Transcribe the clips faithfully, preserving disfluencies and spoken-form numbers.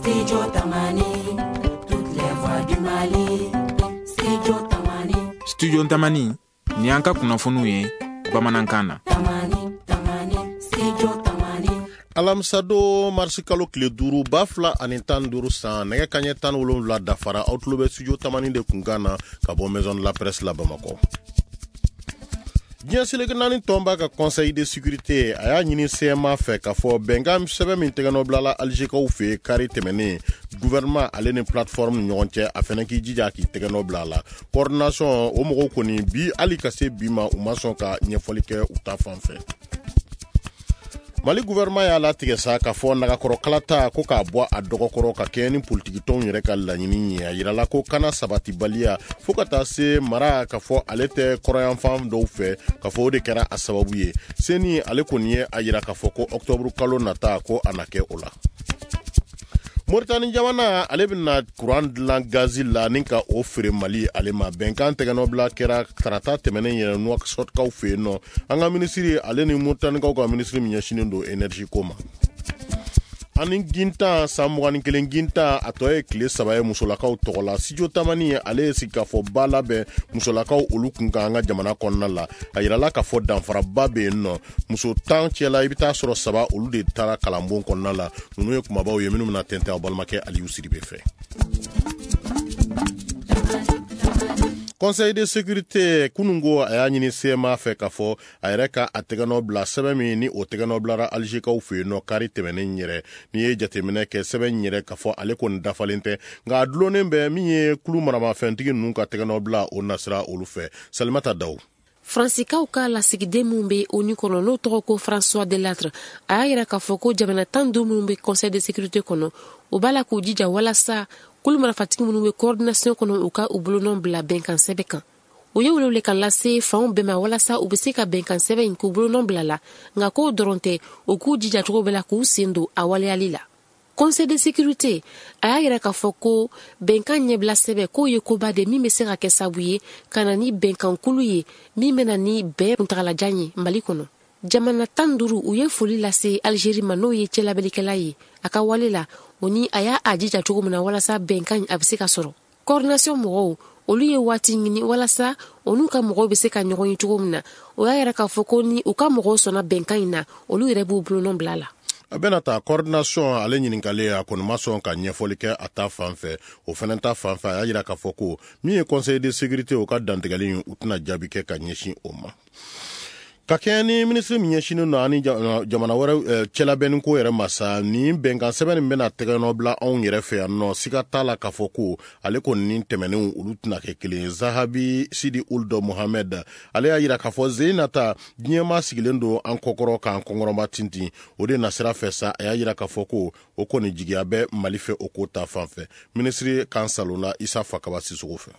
Studio Tamani, toutes les voix du Mali. Studio Tamani. Studio Tamani, ni anka kunafunu ye Bamanankana. Tamani, Tamani, Studio Tamani. Alamsado marsikalo kile duru bafla ani tan duru san nege kanye tan wolonwula dafara aw tulo bɛ Studio Tamani de kungana ka bɔ Maison de la Presse la Bamako. Diɲɛ seleke naani tɔnba ka Conseil de sécurité a y'a ɲini C M A fɛ k'a fɔ bɛnkan sɛbɛn min tɛgɛnɔ bilala Algékaw fɛ kari tɛmɛnen gouvernement ale ni plateforme ni ɲɔgɔn cɛ a fɛnɛ k'i jija k'i tɛgɛnɔ bila a la coordination o mɔgɔw kɔni bi hali ka se bi ma u ma sɔn ka ɲɛfɔli kɛ u ta fan fɛ. Mali gouvernement y'a latigɛ sa k'a fɔ nagakɔrɔ kalata ko k'a bɔ a dɔgɔkɔrɔ ka kɛ ni politikitɔnw yɛrɛ ka laɲini ye a yirala ko kana sabatibaliya fo ka taa se mara k'a fɔ ale tɛ kɔrɔyanfan dɔw fɛ k'a fɔ o de kɛra a sababu ye seni ale kɔni ye a yira k'a fɔ ko octobre kalo nata ko a na kɛ o la. Mauritanie jamana ale bɛna courant dilan gazi la ni ka o feere Mali ale ma bɛnkan tɛgɛnɔbila kɛra tarata tɛmɛnen yɛrɛ Nouakchotkaw fɛ yen nɔ an ka minisiri ale ni Mauritaniekaw ka minisiri min ɲɛsinen don énergie ko ma. Ani gintan san mugan ni kelen gintan a tɔ ye tile saba ye musolakaw tɔgɔ la Studio Tamani ale ye sigi k'a fɔ ba labɛn musolakaw olu kun kan an ka jamana kɔnɔna la a yirala k'a fɔ danfaraba bɛ yen nɔ muso tan cɛla i bɛ taa sɔrɔ saba olu de taara kalanbon kɔnɔna la ninnu ye kumabaw ye minnu bɛna tɛntɛn a balimakɛ Aliyu Siribe fɛ. Conseil de sécurité kunungo a y'a ɲini C M A fɛ k'a fɔ a yɛrɛ ka a tɛgɛnɔ bila sɛbɛn min ni o tɛgɛnɔ bilara Algékaw fɛ yen nɔ kari tɛmɛnen yɛrɛ ni ye jateminɛ kɛ sɛbɛn yɛrɛ k'a fɔ ale kɔni dafalen tɛ nka a dulonnen bɛ min ye kulu maramafɛntigi ninnu ka tɛgɛnɔ bila o nasira olu fɛ Salimata Daw. Fransikaw ka lasigiden mun be ONU kɔnɔ n'o tɔgɔ ko François Delattre a y'a yira k'a fɔ ko jamana tan duuru minnu be Conseil de sécurité kɔnɔ u b'a la k'u jija walasa kulu marafatigi minnu be coordination kɔnɔ u ka u bolonɔ bila bɛnkan sɛbɛn kan u ye welewele kan lase fanw bɛɛ ma walasa u be se ka bɛnkan sɛbɛn in k'u bolonɔ bila la nka k'o dɔrɔn tɛ u k'u jija cogo bɛɛ la k'u sen don a waleyali la. Conseil de sécurité a y'a yira k'a fɔ ko bɛnkan ɲɛbila sɛbɛn k'o ye koba de min be se ka kɛ sabu ye ka na ni bɛnkan kulu ye min bena ni bɛɛ kuntagalajan ye Mali kɔnɔ. Jamana tan duuru u ye foli lase Algérie ma n'o ye cɛlabelikɛla ye a ka wale la o ni a y'a a jija cogo min na walasa bɛnkan a be se ka sɔrɔ. Coordination mɔgɔw olu ye waati ɲini walasa o n'u ka mɔgɔw be se ka ɲɔgɔn ye cogo min na o y'a yira k'a fɔ ko ni u ka mɔgɔw sɔnna bɛnkan in na olu yɛrɛ b'u bolonɔ bila la. A bɛna taa coordination ale ɲininkale a kɔni ma sɔn ka ɲɛfɔli kɛ a ta fan fɛ o fɛnɛ ta fan fɛ a y'a yira k'a fɔ ko min ye Conseil de sécurité o ka dantigɛli u tɛna jaabi kɛ ka ɲɛsin o ma. Ka kɛ ni minisiri min ɲɛsinen don ani jamana wɛrɛ cɛlabɛnni ko yɛrɛ ma sa ni bɛnkan sɛbɛn nin bɛna tɛgɛnɔ bila anw yɛrɛ fɛ yan nɔ siga t'a la k'a fɔ ko ale kɔni ni tɛmɛnenw olu tɛna kɛ kelen Zahabi Sidi Ould Mohamed ale y'a yira k'a fɔ ze nata diɲɛma sigilen don an kɔkɔrɔ k'an kɔngɔrɔma tintin o de nasira fɛ sa a y'a yira k'a fɔ ko o kɔni jigiya bɛ Mali fɛ o ko ta fan fɛ minisiri kan salonla Isa Fakaba Sissogo fɛ.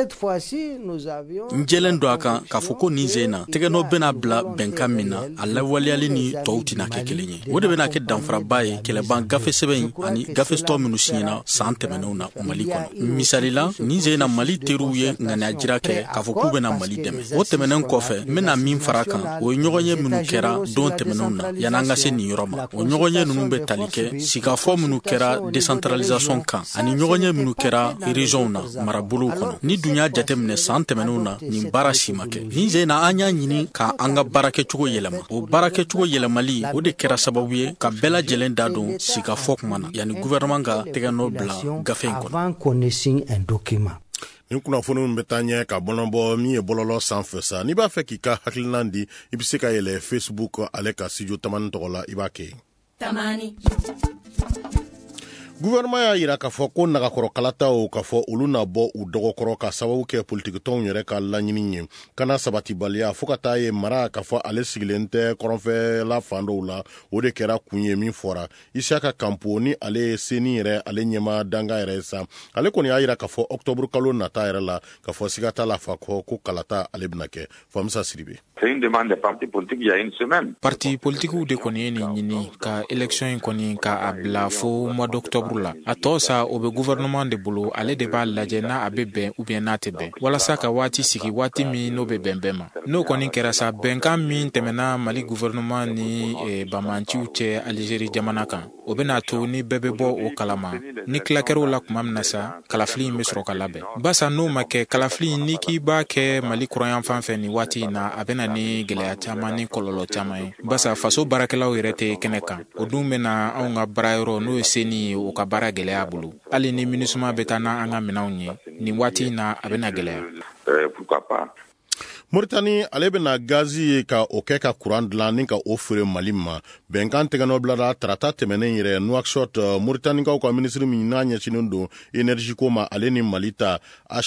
Njɛlɛn dɔ a kan k'a fɔ ko nin sen na tɛgɛnɔ bɛna bila bɛnkan min na a lawaleyali ni tɔw tɛna kɛ kelen ye o de bɛna kɛ danfaraba ye kɛlɛban gafe sɛbɛn ani gafetɔ minnu siɲɛna san tɛmɛnenw na Mali kɔnɔ misali la nin sen na Mali teriw ye ŋaniyajira kɛ k'a fɔ k'u bɛna Mali dɛmɛ o tɛmɛnen kɔfɛ n bɛna min fara kan o ye ɲɔgɔnye minnu kɛra don tɛmɛnenw na yan'an ka se nin yɔrɔ ma o ɲɔgɔnye ninnu bɛ tali kɛ sigafɔ minnu kɛra décentralisation kan ani ɲɔgɔnye minnu kɛra région na marabolow kɔnɔ ni dun y'a jateminɛ san tɛmɛnenw na nin baara si ma kɛ nin sen na an y'a ɲini ka an ka baarakɛcogo yɛlɛma o baarakɛcogo yɛlɛmali o de kɛra sababu ye ka bɛɛ lajɛlen da don sigafɔ kuma na yanni gouvernement ka tɛgɛnɔ bila gafe in kɔnɔ. Ni kunnafoni min bɛ taa ɲɛ ka bɔnɔbɔ min ye bɔlɔlɔ sanfɛ sa n'i b'a fɛ k'i ka hakilina di i bɛ se ka yɛlɛ Facebook ale ka Studio Tamani tɔgɔ la i b'a kɛ. Tamani. Gouvernement y'a yira k'a fɔ ko nagakɔrɔ kalataw k'a fɔ olu na bɔ u dɔgɔkɔrɔ ka sababu kɛ politikitɔnw yɛrɛ ka laɲini ye kana sabatibaliya fo ka taa ye mara k'a fɔ ale sigilen tɛ kɔrɔnfɛla fan dɔw la o de kɛra kun ye min fɔra Isaka Kampo ni ale ye seni yɛrɛ ale ɲɛma danga yɛrɛ sa ale kɔni y'a yira k'a fɔ octobre kalo nata yɛrɛ la k'a fɔ siga t'a la fa kɔ ko kalata ale bɛna kɛ Famisa Siribe. C'est une demande des partis politiques il y a une semaine. Parti politiques de kɔni ye nin ɲini ka élection in kɔni ka a bila fo mois d'octobre la a tɔ sa o bɛ gouvernement de bolo ale de b'a lajɛ n'a a bɛ bɛn ou bien n'a tɛ bɛn walasa ka waati sigi waati min n'o bɛ bɛn bɛn ma n'o kɔni kɛra sa bɛnkan min tɛmɛna Mali gouvernement ni eh, bamanciw cɛ Algérie jamana kan o bena to ni bɛɛ bɛ bɔ o kalama ni kilakɛrɛw la kuma min na sa kalafili in bɛ sɔrɔ ka labɛn basa n'o ma kɛ kalafili ni k'i b'a kɛ Mali kɔrɔyan fan fɛ nin waati in na a bena ni gɛlɛya caman ni kɔlɔlɔ caman ye basa faso baarakɛlaw yɛrɛ tɛ kɛnɛ kan o dun bena anw ka baarayɔrɔ n'o ye seni ye o ka baara gɛlɛya bolo hali ni minisuma bɛ taa na an ka minɛnw ye nin waati in na a bena gɛlɛya. Mauritanie ale bena gazi ye ka o kɛ ka kuran dilan ni ka o feere Mali ma bɛnkan tɛgɛnɔ bilala tarata tɛmɛnen yɛrɛ Nouakchott Mauritanikaw ka minisiri min n'a ɲɛsinen don énergie ko ma ale ni Mali ta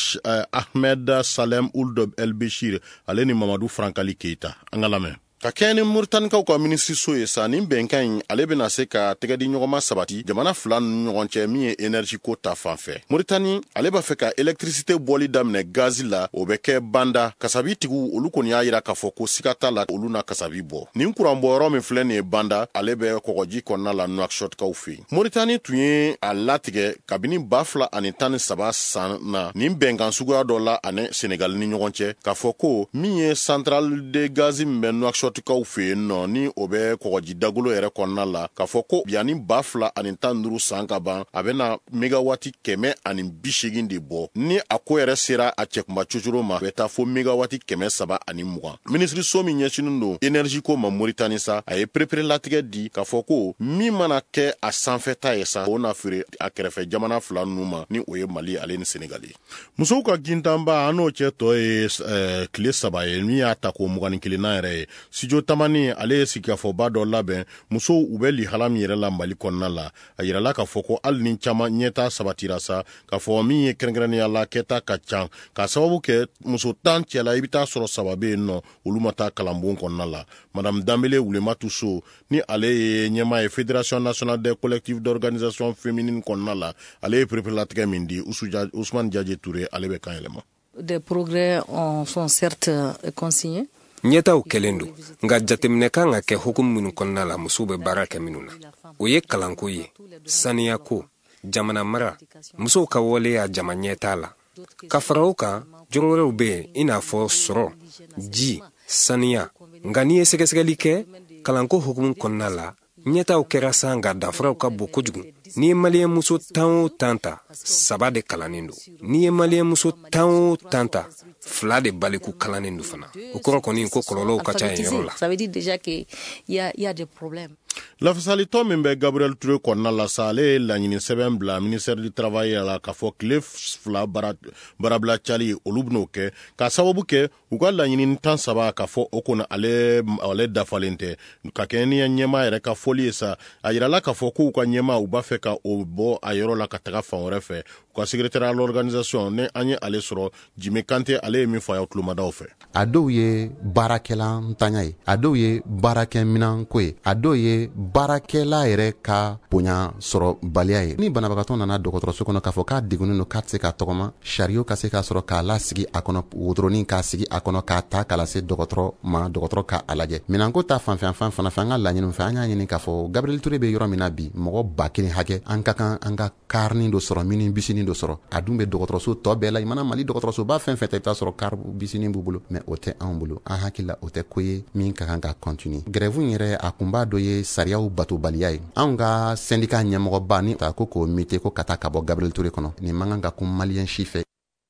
Ahmed Salem Ould El Béchir ale ni Mamadou Frankali Keita an ka lamɛn ka kɛ ni Mauritanikaw ka minisiri so ye sa nin bɛnkan in ale bena se ka tɛgɛdi ɲɔgɔnma sabati jamana fila ni ɲɔgɔn cɛ min ye énergie ko ta fan fɛ. Mauritanie ale b'a fɛ ka électricité bɔli daminɛ gazi la o bɛ kɛ banda kasabi tigiw olu kɔni y'a yira k'a fɔ ko siga t'a la olu na kasabi bɔ nin kuran bɔyɔrɔ min filɛ nin ye banda ale bɛ kɔgɔji kɔnɔna la Nouakchottkaw fɛ yen. Mauritanie tun ye a latigɛ kabini ba fila ani tan ni saba san na nin bɛnkan suguya dɔ la ani Senegal ni ɲɔgɔn cɛ k'a fɔ ko min ye centrale de gazi min bɛ Nouakchott kaw fe no ni o bɛ kɔgɔji dagolo yɛrɛ kɔnɔna la k'a fɔ ko yanni ba fila ani tan duuru san ka ban a bɛna megawati kɛmɛ ani bi seegin de bɔ ni a ko yɛrɛ sera a cɛkunba cocoro ma a bɛ taa fo megawati kɛmɛ saba ani mugan. Minisiri so min ɲɛsinen don énergie ko ma Mauritanie sa a ye perepere latigɛ di k'a fɔ ko min mana kɛ a sanfɛta ye sa o na feere a kɛrɛfɛ jamana fila ninnu ma ni o ye Mali ale ni Senegal ye. Musow ka gintanba an n'o cɛ tɔ ye eh, tile saba ye min y'a ta ko mugan ni kelen na yɛrɛ ye studio tamani ale ye sigikafɔba dɔ labɛn musow u bɛ lihala min yɛrɛ la Mali kɔnɔna la a yirala k'a fɔ ko hali ni caman ɲɛta sabatira sa k'a fɔ min ye kɛrɛnkɛrɛnnenya la kɛta ka can k'a sababu kɛ muso tan cɛla i bɛ taa sɔrɔ saba bɛ yen nɔ olu ma taa kalanbon kɔnɔna la. Madame Dambele Wulematu So ni ale ye ɲɛmaa ye Fédération nationale des collectifs d'organisation féminine kɔnɔna la ale ye perepere min di Ousmane Diadje Touré ale bɛ kan yɛlɛma. Des progrès sont certes consignés. Ɲɛtaw kɛlen don nka jateminɛ kan ka kɛ hukumu minnu kɔnɔna la musow bɛ baara kɛ minnu na o ye kalanko ye saniyako jamana mara musow ka waleya jama ɲɛtaa la ka fara o kan jɔn wɛrɛw bɛ yen i n'a fɔ sɔrɔ ji saniya nka n'i ye sɛgɛsɛgɛli kɛ kalanko hukumu kɔnɔna la ɲɛtaw kɛra san nka danfaraw ka bon kojugu. N'i ye maliyɛn muso tan o tan ta saba de kalannen don n'i ye maliyɛn muso tan o tan ta fila de baliku kalannen don fana o kɔrɔ kɔni ko kɔlɔlɔw ka ca yen yɔrɔ la. Ça veut dire déjà que il y a il y a des problèmes. Lafasalitɔ min bɛ Gabriel Touré kɔnɔna la sa ale ye laɲini sɛbɛn bila ministère du travail la k'a fɔ tile fila baarabila cali olu ben'o kɛ k'a sababu kɛ u ka laɲini tan saba k'a fɔ o kɔni ale ale dafalen tɛ ka kɛ ni ɲɛmaa yɛrɛ ka fɔli ye sa a yirala k'a fɔ k'u ka ɲɛmaa u b'a fɛ ka o bɔ a yɔrɔ la ka taga fan wɛrɛ fɛ u ka secrétaire à l'organisation ne an ye ale sɔrɔ Jimé Kanté ale ye min fɔ a ye tulomadaw fɛ. A dɔw ye baarakɛla ntanya ye a dɔw ye baarakɛminɛn ko ye a dɔw ye baarakɛla yɛrɛ ka bonya sɔrɔ baliya ye ni banabagatɔ nana dɔgɔtɔrɔso kɔnɔ k'a fɔ k'a degunnen don k'a tɛ se k'a tɔgɔma sariyo ka se k'a sɔrɔ k'a lasigi a kɔnɔ wotoronin k'a sigi a kɔnɔ k'a ta k'a lase dɔgɔtɔrɔ ma dɔgɔtɔrɔ k'a lajɛ minɛnko ta fanfɛ fan fana fɛ an ka laɲini fɛ an y'a ɲini k'a fɔ Gabriel Touré bɛ yɔrɔ min na bi mɔgɔ ba kelen hakɛ an ka kan an ka karinin dɔ sɔrɔ mini bisinin dɔ sɔrɔ a dun bɛ dɔgɔtɔrɔso tɔ bɛɛ la i mana Mali dɔgɔtɔrɔsoba fɛn fɛn ta i bɛ taa sɔrɔ kar bisinin b'u bolo mais o tɛ anw bolo an hakilila o tɛ ko ye min ka kan ka continuer grève yɛrɛ a kunba dɔ ye sariyaw batobaliya ye anw ka syndicat ɲɛmɔgɔba ni ta ko k'o mite ko ka taa ka bɔ Gabriel Touré kɔnɔ nin man kan ka kun maliyɛn si fɛ.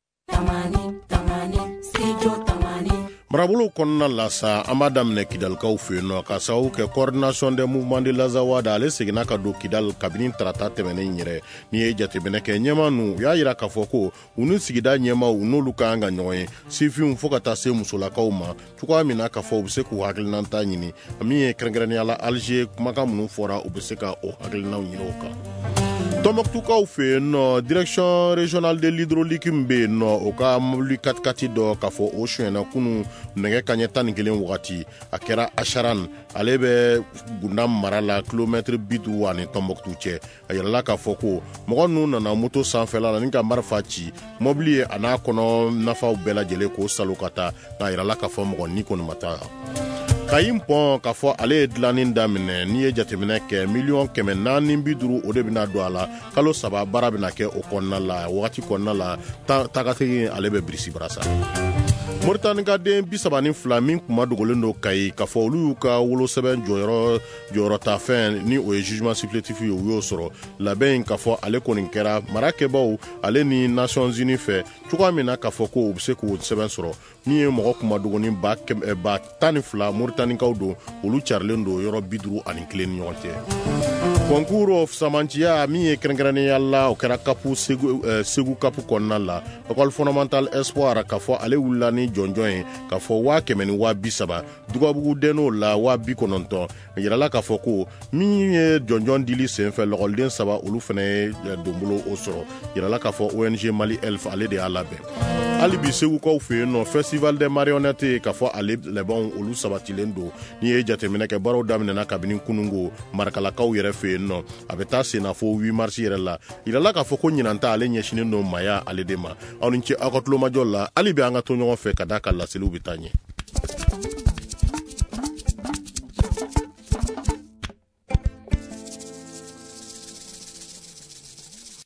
Marabolo kɔnɔna la sa an b'a daminɛ Kidalikaw fɛ yen nɔ ka sababu kɛ coordination des mouvements de l'Azawada ale seginna ka don Kidal kabini tarata tɛmɛnen yɛrɛ n'i ye jateminɛ kɛ ɲɛmaa nu u y'a yira k'a fɔ ko u ni sigida ɲɛmaaw n'olu ka kan ka ɲɔgɔn ye sifinw fo ka taa se musolakaw ma cogoya min na k'a fɔ u bɛ se k'u hakilinata ɲini min ye kɛrɛnkɛrɛnnenya la Alger kumakan minnu fɔra u bɛ se ka o hakilinaw ɲini o kan. Tombouctou fait no direction régionale de l'hydraulique mbe no o ka mobili katikati dɔ k'a fɔ o suɲɛna kunu nɛgɛ kaɲɛ tan ni kelen wagati a kɛra Acharan ale bɛ Gunda mara la kilomètre bi duuru ani Tombouctou cɛ a yirala k'a fɔ ko mɔgɔ ninnu nana moto sanfɛla la ni ka marifa ci mobili ye a n'a kɔnɔ nafaw bɛɛ lajɛlen k'o salo ka taa nka a yirala k'a fɔ mɔgɔ ni kɔni ma taa. Kayim pɔn k'a fɔ ale ye dilanni daminɛ n'i ye jateminɛ kɛ miliyɔn kɛmɛ naani bi duuru o de bɛna don a la kalo saba baara bɛna kɛ o kɔnɔna la wagati kɔnɔna la tagatigi ale bɛ birisi barasa. Mauritanie ka den bi saba ni fila min kuma dogolen do Kayi k'a fɔ olu y'u ka wolosɛbɛn jɔyɔrɔ jɔyɔrɔta fɛn ni o ye jugement supplétif ye u y'o sɔrɔ labɛn in k'a fɔ ale kɔni kɛra marakɛbaw ale ni Nations Unies fɛ cogoya min na k'a fɔ ko u bɛ se k'o sɛbɛn sɔrɔ min ye mɔgɔ kuma dogoni ba ba tan ni fila Mauritanikaw don olu carilen do yɔrɔ bi duuru ani kelen ni ɲɔgɔn cɛ. Concours of Samantiya min ye kɛrɛnkɛrɛnnenya la o kɛra kapu segu, eh, segu kapu kɔnɔna la école fondamentale espoir k'a fɔ ale wulila ni jɔnjɔn ye k'a fɔ waa kɛmɛ ni waa bi saba dugabugu denn'o la waa bi kɔnɔntɔn yirala k'a fɔ ko min ye jɔnjɔn dili senfɛ lɔgɔliden saba olu fana ye donbolo o sɔrɔ yirala k'a fɔ O N G Mali Elf ale de y'a labɛn. Hali bi segukaw fɛ yen nɔ festival des marionnettes k'a fɔ ale labanw olu sabatilen don n'i ye jateminɛ kɛ baaraw daminɛna kabini kunungo marakalakaw yɛrɛ fɛ yen nɔ a bɛ taa senna fo huit mars yɛrɛ la yirala k'a fɔ ko ɲinanta ale ɲɛsinen don maya ale de ma aw ni ce aw ka tulomajɔ la hali bi an ka to ɲɔgɔn fɛ ka da ka laseliw bɛ taa ɲɛ.